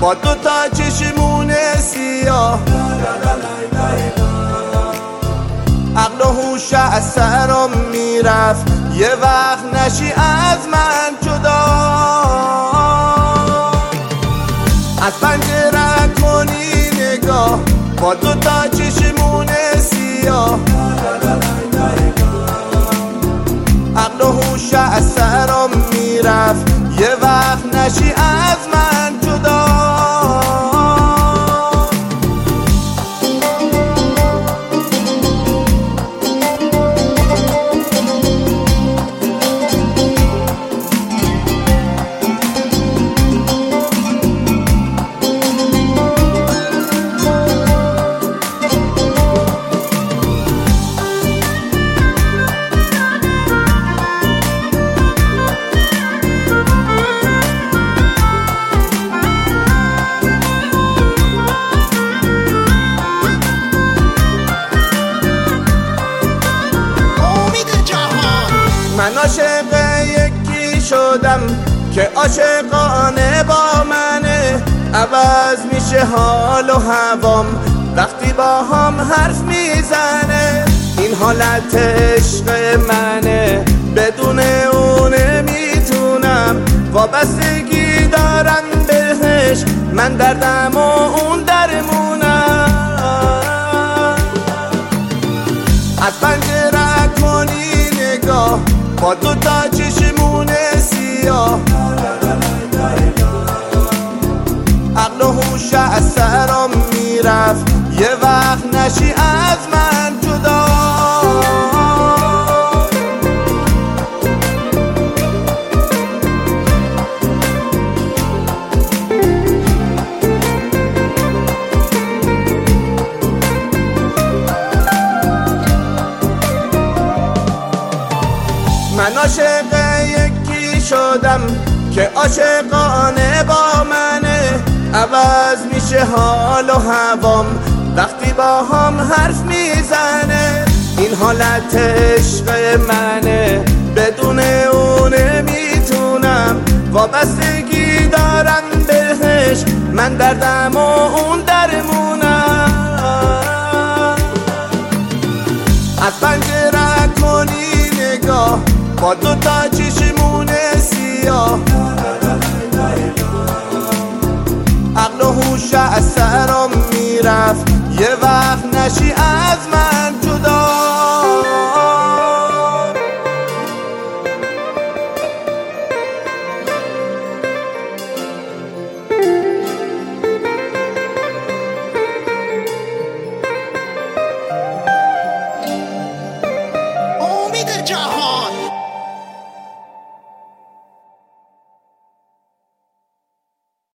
با دوتا چشمون سیاه، عقل و هوش از سرم میرفت، یه وقت نشی از من جدا. از پنجره کنی نگاه با دوتا چشمون سیاه، عقل و هوش از سرم میرفت، یه وقت نشی از من جدا. من عاشق یکی شدم که عاشقانه با منه، عوض میشه حال و هوام وقتی با هم حرف میزنه. این حالت عشق منه، بدون اون نمیتونم، وابستگی دارم بهش، من دردم و اون درمونم. از پنجره کنی نگاه با دوتا چشمون سیاه، عقل و هوش از سرم میرفت، یه وقت نشی از من جدا. من عاشق یکی شدم که عاشقانه با منه، عوض میشه حال و هوام وقتی با هم حرف میزنه. این حالت عشق منه، بدون اون نمیتونم، وابستگی دارم بهش، من دردم و اون درمونم. از پنجره کنی نگاه با دوتا چشمون سیاه، عقل و هوش از سرم میرفت، یه وقت نشی از من جدا.